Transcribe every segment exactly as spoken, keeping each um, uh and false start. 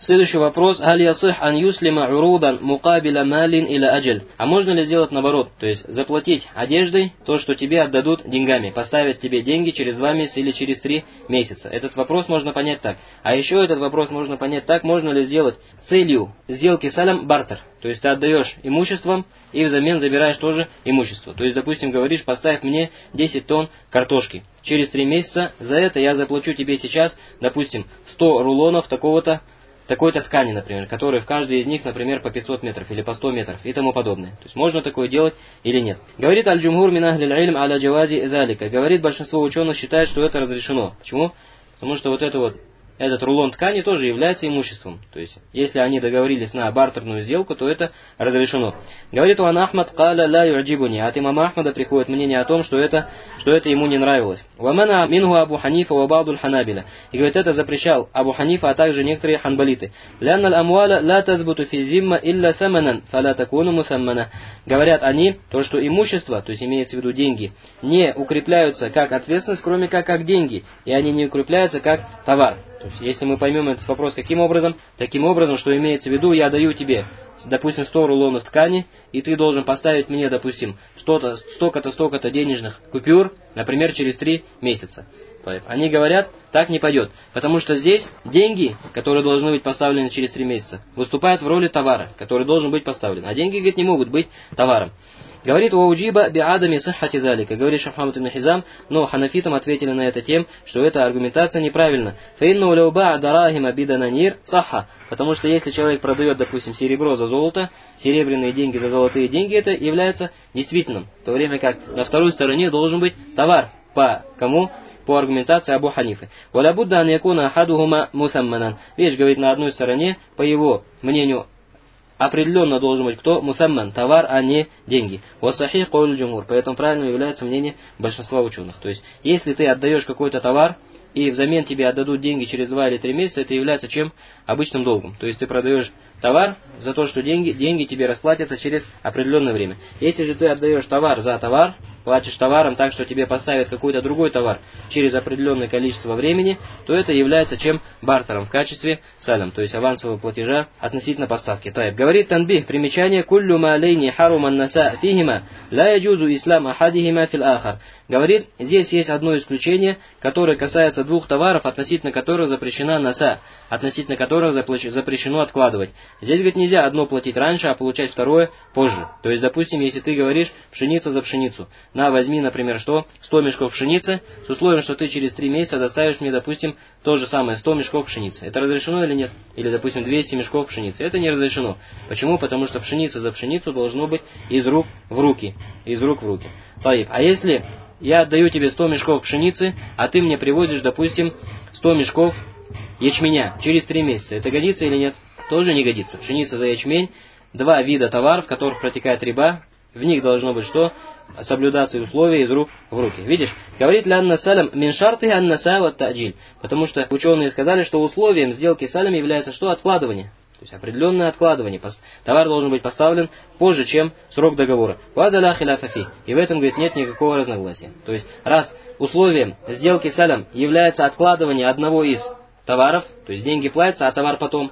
Следующий вопрос. Аль ясих ан юслима урудан мукабиля малин или аджаль. А можно ли сделать наоборот? То есть заплатить одеждой то, что тебе отдадут деньгами. Поставят тебе деньги через два месяца или через три месяца. Этот вопрос можно понять так. А еще этот вопрос можно понять так. Можно ли сделать целью сделки салям бартер? То есть ты отдаешь имуществом и взамен забираешь тоже имущество. То есть, допустим, говоришь, поставь мне десять тонн картошки. Через три месяца за это я заплачу тебе сейчас, допустим, сто рулонов такого-то, такой-то ткани, например, которые в каждой из них, например, по пятьсот метров или по сто метров и тому подобное. То есть можно такое делать или нет. Говорит аль-джумхур мин ахлил илм аля джавази залика. Говорит, большинство ученых считает, что это разрешено. Почему? Потому что вот это вот, этот рулон ткани тоже является имуществом. То есть, если они договорились на бартерную сделку, то это разрешено. Говорит Уан Ахмад, каля ла юджибуни. От имама Ахмада приходит мнение о том, что это, что это ему не нравилось. Вамана мингу Абу Ханифа ва ба'дуль ханабиля. И говорит, это запрещал Абу Ханифа, а также некоторые ханбалиты. Лянна аль-амваля ла тазбуту фи зимма илля саманан, фаля такуну мусаммана. Говорят они, то, что имущество, то есть имеется в виду деньги, не укрепляются как ответственность, кроме как как деньги. И они не укрепляются как товар. То есть, если мы поймем этот вопрос каким образом, таким образом, что имеется в виду, я даю тебе, допустим, сто рулонов ткани, и ты должен поставить мне, допустим, что-то, столько-то, столько-то денежных купюр, например, через три месяца. Они говорят, так не пойдет, потому что здесь деньги, которые должны быть поставлены через три месяца, выступают в роли товара, который должен быть поставлен. А деньги, говорит, не могут быть товаром. Говорит уауджиба биадами саххати залика. Говорит Шейх Мухаммад ибн Хизам, но ханафитам ответили на это тем, что эта аргументация неправильна. Фаинну лау баа дарахима бидананир сахха. Потому что если человек продает, допустим, серебро за золото, серебряные деньги за золотые деньги, это является действительным. В то время как на второй стороне должен быть товар. По кому? По аргументации Абу Ханифы. Валябудда ан якуна ахадухума мусамманан. Видишь, говорит, на одной стороне, по его мнению, определенно должен быть кто? Мусамман, товар, а не деньги. Вассахих кауль джумхур. Поэтому правильно является мнение большинства ученых. То есть, если ты отдаешь какой-то товар, и взамен тебе отдадут деньги через два или три месяца, это является чем? Обычным долгом. То есть, ты продаешь товар за то, что деньги, деньги тебе расплатятся через определенное время. Если же ты отдаешь товар за товар, платишь товаром так, что тебе поставят какой-то другой товар через определенное количество времени, то это является чем? Бартером в качестве салям, то есть авансового платежа относительно поставки. Таиб. Говорит Танбих, примечание, куллю ма лейни харуман наса фихима, ла яджузу ислам ахадихима фил ахар. Говорит, здесь есть одно исключение, которое касается двух товаров, относительно которых запрещена наса, относительно которых запрещено откладывать. Здесь, говорит, нельзя одно платить раньше, а получать второе позже. То есть, допустим, если ты говоришь пшеница за пшеницу, на, возьми, например, что? сто мешков пшеницы, с условием, что ты через три месяца доставишь мне, допустим, то же самое, сто мешков пшеницы. Это разрешено или нет? Или, допустим, двести мешков пшеницы. Это не разрешено. Почему? Потому что пшеница за пшеницу должно быть из рук в руки. Из рук в руки. Таиб. А если я отдаю тебе сто мешков пшеницы, а ты мне привозишь, допустим, сто мешков ячменя через три месяца, это годится или нет? Тоже не годится. Пшеница за ячмень, два вида товаров, в которых протекает риба, в них должно быть что? Соблюдаться условия из рук в руки. Видишь? Говорит лянна салям мин шарты аннаса ва та'джиль. Потому что ученые сказали, что условием сделки салям является что? Откладывание. То есть определенное откладывание. Товар должен быть поставлен позже, чем срок договора. Вадаля хиляфафи. И в этом, говорит, нет никакого разногласия. То есть раз условием сделки салям является откладывание одного из товаров, то есть деньги платятся, а товар потом.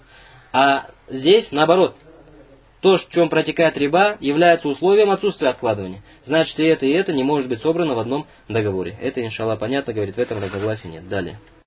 А здесь наоборот. То, в чем протекает риба, является условием отсутствия откладывания. Значит, и это, и это не может быть собрано в одном договоре. Это, иншаллах, понятно, говорит, в этом разногласия нет. Далее.